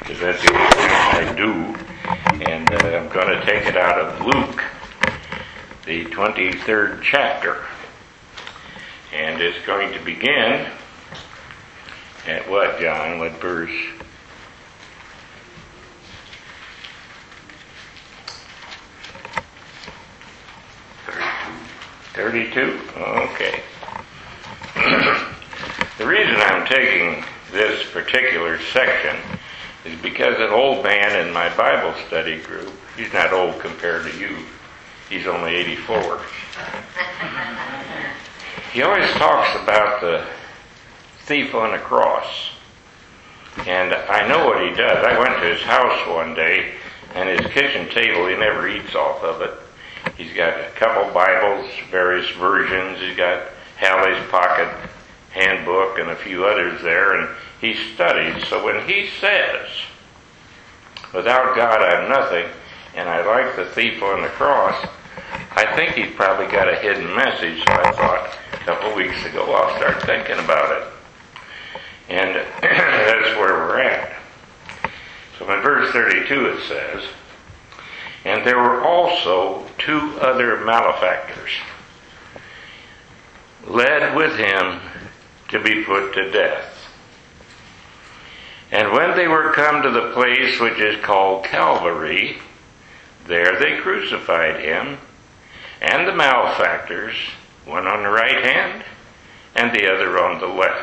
because that's the only thing I do. And I'm going to take it out of Luke, the 23rd chapter. And it's going to begin at what, John? What verse? 32? Okay. The reason I'm taking this particular section is because an old man in my Bible study group, he's not old compared to you, he's only 84. He always talks about the thief on the cross. And I know what he does. I went to his house one day, and his kitchen table, he never eats off of it. He's got a couple Bibles, various versions. He's got Halley's Pocket Handbook and a few others there, and he studies. So when he says, without God I'm nothing, and I like the thief on the cross, I think he's probably got a hidden message. So I thought a couple weeks ago I'll start thinking about it. And that's where we're at. So in verse 32 it says, "And there were also 2 other malefactors, led with him to be put to death. And when they were come to the place which is called Calvary, there they crucified him, and the malefactors, one on the right hand, and the other on the left.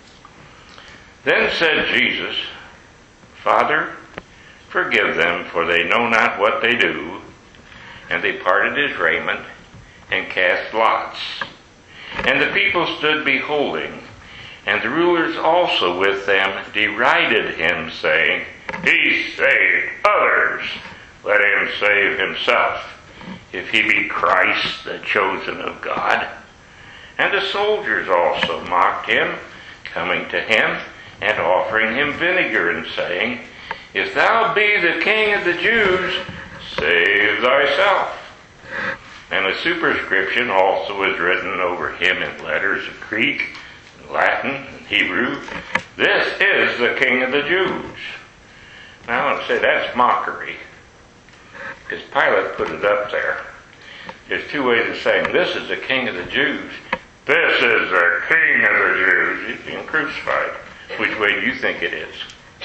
Then said Jesus, Father, forgive them, for they know not what they do. And they parted his raiment, and cast lots. And the people stood beholding, and the rulers also with them derided him, saying, He saved others, let him save himself, if he be Christ, the chosen of God. And the soldiers also mocked him, coming to him, and offering him vinegar, and saying, If thou be the King of the Jews, save thyself. And a superscription also was written over him in letters of Greek, Latin, and Hebrew, This is the King of the Jews. Now I want to say that's mockery, because Pilate put it up there. There's 2 ways of saying, this is the King of the Jews. This is the King of the Jews. He's being crucified. Which way do you think it is?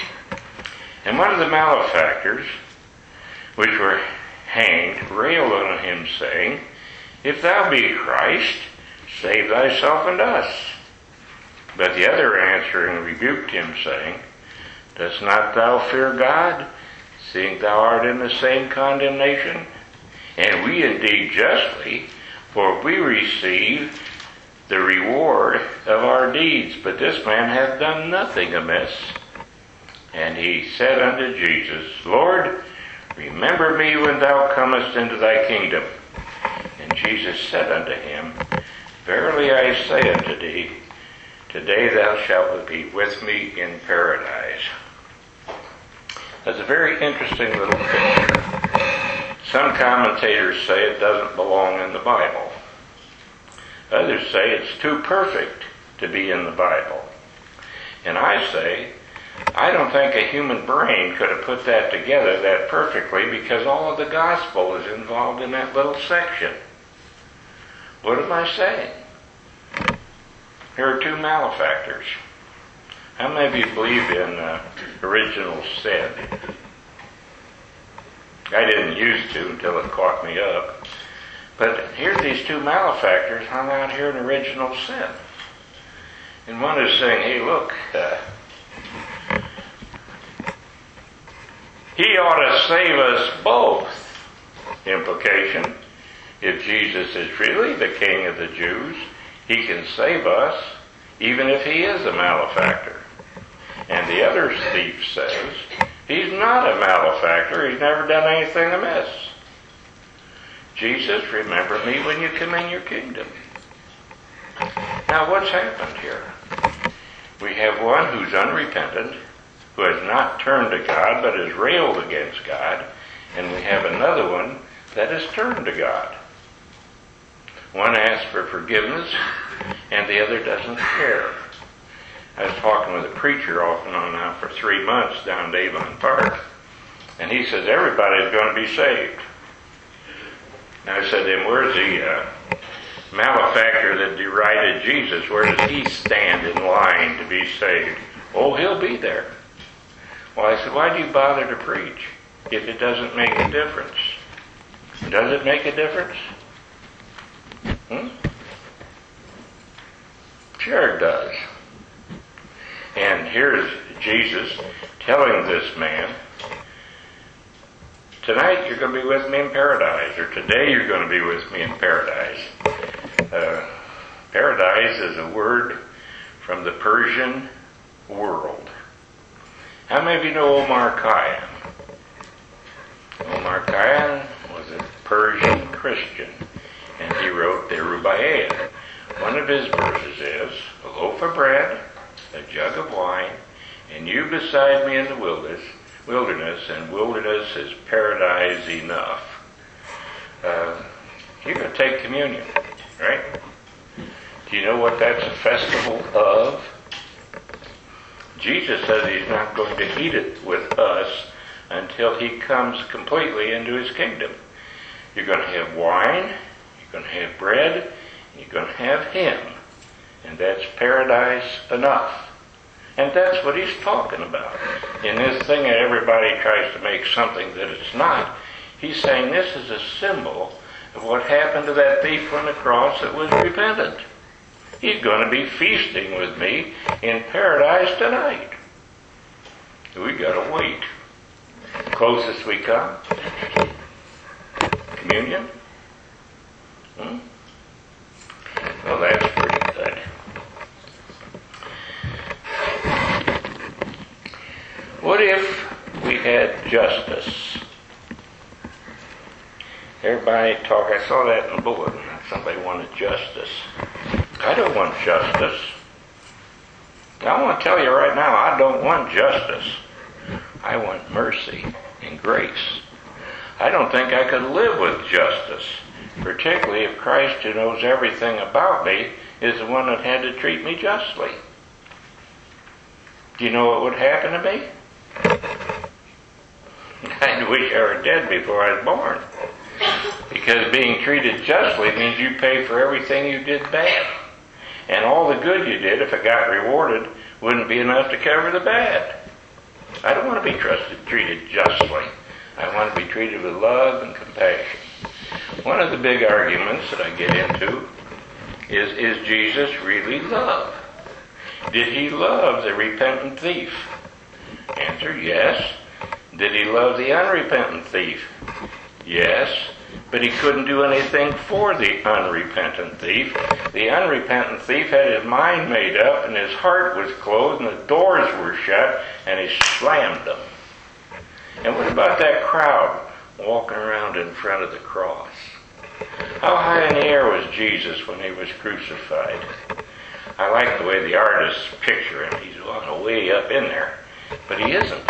And one of the malefactors, which were hanged, railed on him, saying, If thou be Christ, save thyself and us. But the other answering rebuked him, saying, Dost not thou fear God, seeing thou art in the same condemnation? And we indeed justly, for we receive the reward of our deeds, but this man hath done nothing amiss. And he said unto Jesus, Lord, remember me when thou comest into thy kingdom. And Jesus said unto him, Verily I say unto thee, today thou shalt be with me in paradise. That's a very interesting little picture. Some commentators say it doesn't belong in the Bible. Others say it's too perfect to be in the Bible. And I say, I don't think a human brain could have put that together that perfectly, because all of the gospel is involved in that little section. What am I saying? Here are 2 malefactors. How many of you believe in original sin? I didn't used to until it caught me up. But here these 2 malefactors hung out here in original sin. And one is saying, hey, look, he ought to save us both. Implication, if Jesus is really the King of the Jews, he can save us, even if he is a malefactor. And the other thief says, he's not a malefactor, he's never done anything amiss. Jesus, remember me when you come in your kingdom. Now what's happened here? We have one who's unrepentant, who has not turned to God, but has railed against God, and we have another one that has turned to God. One asks for forgiveness, and the other doesn't care. I was talking with a preacher off and on now for 3 months down at Avon Park, and he says everybody's going to be saved. And I said to him, where's the malefactor that derided Jesus? Where does he stand in line to be saved? Oh, he'll be there. Well, I said, why do you bother to preach if it doesn't make a difference? Does it make a difference? Sure it does. And here's Jesus telling this man, tonight you're going to be with me in paradise, or today you're going to be with me in paradise. Paradise is a word from the Persian world. How many of you know Omar Khayyam? Omar Khayyam was a Persian Christian, and he wrote the Rubaiyat. One of his verses is, a loaf of bread, a jug of wine, and you beside me in the wilderness, and wilderness is paradise enough. You're going to take communion, right? Do you know what that's a festival of? Jesus says he's not going to eat it with us until he comes completely into his kingdom. You're going to have wine, you're going to have bread, and you're going to have him. And that's paradise enough. And that's what he's talking about. In this thing that everybody tries to make something that it's not, he's saying this is a symbol of what happened to that thief on the cross that was repentant. He's going to be feasting with me in paradise tonight. We got to wait. Closest we come. Communion. Well, that's pretty good. What if we had justice? Everybody talk. I saw that in the bulletin. Somebody wanted justice. I don't want justice. I want to tell you right now, I don't want justice. I want mercy and grace. I don't think I could live with justice, particularly if Christ, who knows everything about me, is the one that had to treat me justly. Do you know what would happen to me? I'd wish I were dead before I was born. Because being treated justly means you pay for everything you did bad. And all the good you did, if it got rewarded, wouldn't be enough to cover the bad. I don't want to be treated justly. I want to be treated with love and compassion. One of the big arguments that I get into is Jesus really love? Did he love the repentant thief? Answer, yes. Did he love the unrepentant thief? Yes. But he couldn't do anything for the unrepentant thief. The unrepentant thief had his mind made up, and his heart was closed, and the doors were shut, and he slammed them. And what about that crowd walking around in front of the cross? How high in the air was Jesus when he was crucified? I like the way the artists picture him. He's on a way up in there, but he isn't.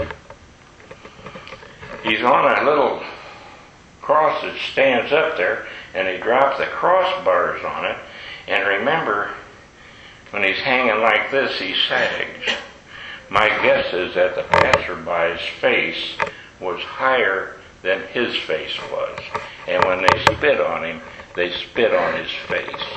He's on a little cross that stands up there, and he drops the crossbars on it. And remember, when he's hanging like this, he sags. My guess is that the passerby's face was higher than his face was. And when they spit on him, they spit on his face.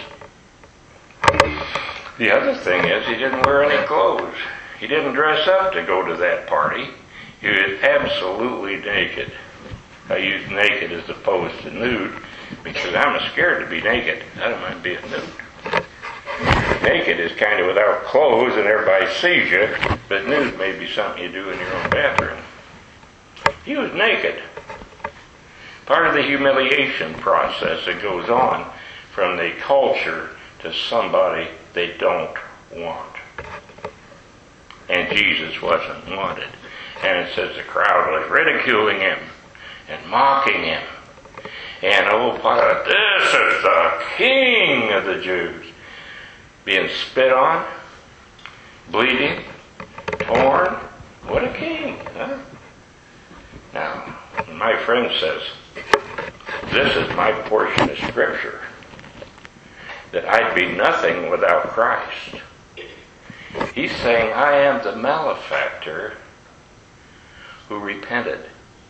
The other thing is, he didn't wear any clothes. He didn't dress up to go to that party. He was absolutely naked. I use naked as opposed to nude because I'm scared to be naked. I don't mind being nude. Naked is kind of without clothes and everybody sees you, but nude may be something you do in your own bathroom. He was naked. Part of the humiliation process that goes on from the culture to somebody they don't want. And Jesus wasn't wanted. And it says the crowd was ridiculing him and mocking him. And this is the King of the Jews. Being spit on, bleeding, torn. What a king, huh? Now, my friend says, this is my portion of Scripture, that I'd be nothing without Christ. He's saying, I am the malefactor who repented.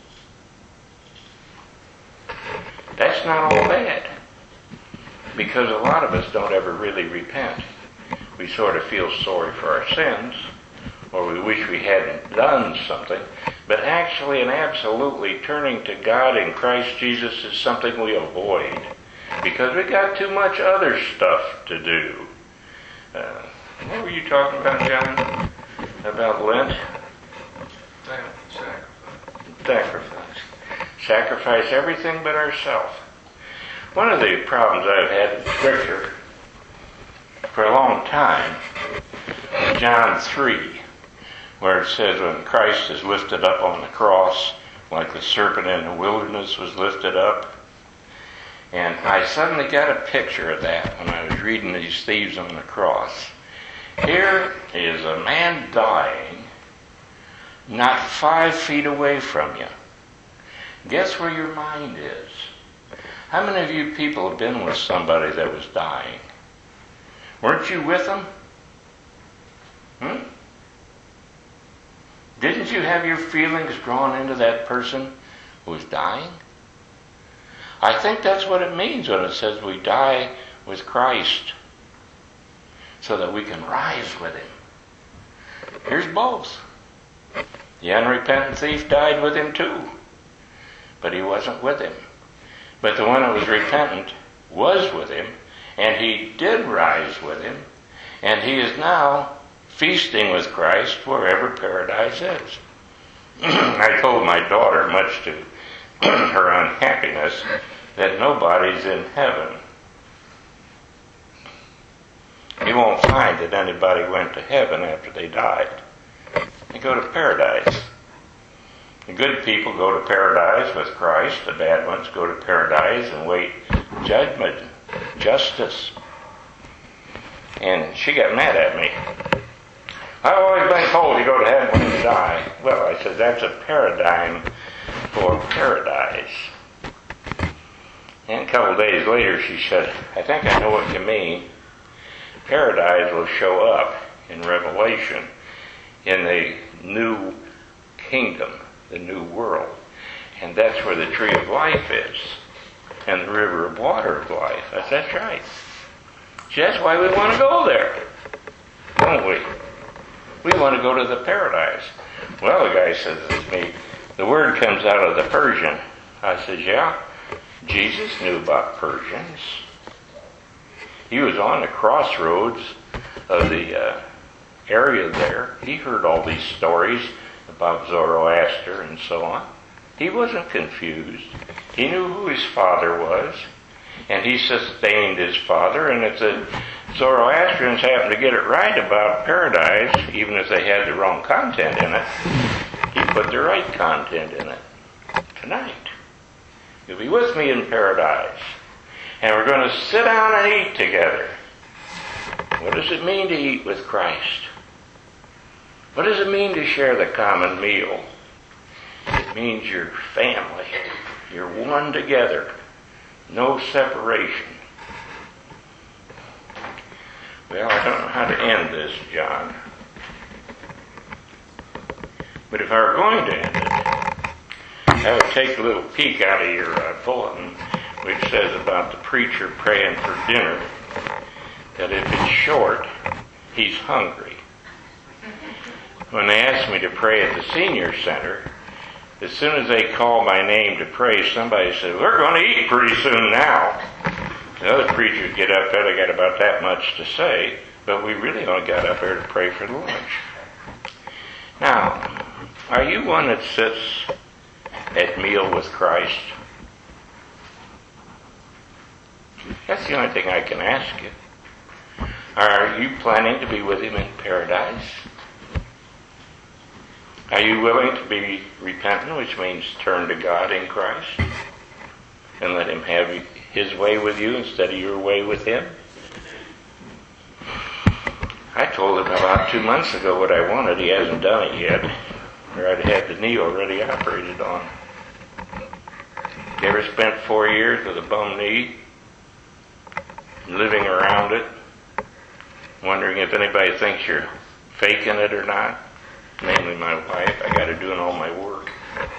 That's not all bad, because a lot of us don't ever really repent. We sort of feel sorry for our sins, or we wish we hadn't done something, but actually and absolutely turning to God in Christ Jesus is something we avoid, because we got too much other stuff to do. What were you talking about, John? About Lent? Sacrifice. Sacrifice everything but ourselves. One of the problems I've had in Scripture for a long time is John 3, where it says when Christ is lifted up on the cross, like the serpent in the wilderness was lifted up. And I suddenly got a picture of that when I was reading these thieves on the cross. Here is a man dying not 5 feet away from you. Guess where your mind is? How many of you people have been with somebody that was dying? Weren't you with them? Didn't you have your feelings drawn into that person who was dying? I think that's what it means when it says we die with Christ so that we can rise with Him. Here's both. The unrepentant thief died with Him too, but he wasn't with Him. But the one who was repentant was with Him, and he did rise with Him, and he is now feasting with Christ wherever paradise is. I told my daughter, much to her unhappiness, that nobody's in heaven. You won't find that anybody went to heaven after they died. They go to paradise. The good people go to paradise with Christ. The bad ones go to paradise and wait judgment, justice. And she got mad at me. I've always been told you go to heaven when you die. Well, I said, that's a paradigm for paradise. And a couple of days later she said, I think I know what you mean. Paradise will show up in Revelation in the new kingdom, the new world. And that's where the tree of life is. And the river of water of life. I said, that's right. See, that's why we want to go there. Don't we? We want to go to the paradise. Well, the guy says to me, the word comes out of the Persian. I said, yeah, Jesus knew about Persians. He was on the crossroads of the area there. He heard all these stories about Zoroaster and so on. He wasn't confused. He knew who his father was, and he sustained his father. And if the Zoroastrians happened to get it right about paradise, even if they had the wrong content in it, he put the right content in it. Tonight, you'll be with me in paradise, and we're going to sit down and eat together. What does it mean to eat with Christ? What does it mean to share the common meal? It means you're family. You're one together. No separation. Well, I don't know how to end this, John. But if I were going to end it, I would take a little peek out of your bulletin, which says about the preacher praying for dinner, that if it's short, he's hungry. When they asked me to pray at the senior center, as soon as they called my name to pray, somebody said, we're going to eat pretty soon now. The other preachers get up there, they got about that much to say, but we really only got up there to pray for the lunch. Now, are you one that sits at meal with Christ? That's the only thing I can ask you. Are you planning to be with Him in paradise? Are you willing to be repentant, which means turn to God in Christ and let Him have His way with you instead of your way with Him? I told him about 2 months ago what I wanted. He hasn't done it yet, or I'd had the knee already operated on. You ever spent 4 years with a bum knee, living around it, wondering if anybody thinks you're faking it or not, namely my wife. I got her doing all my work.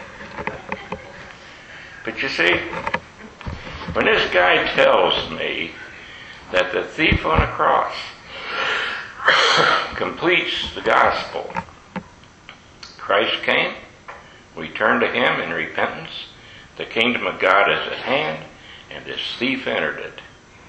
But you see, when this guy tells me that the thief on the cross completes the gospel, Christ came, we turn to him in repentance, the kingdom of God is at hand, and this thief entered it.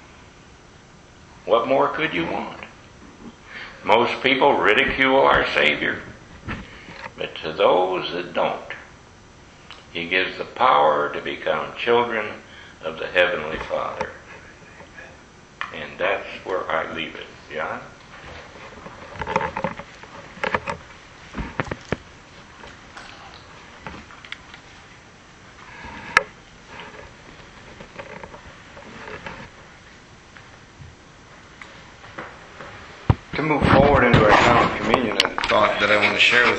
What more could you want? Most people ridicule our Savior, but to those that don't, he gives the power to become children of the Heavenly Father. And that's where I leave it. John? To move forward into our time of communion, a thought that I want to share with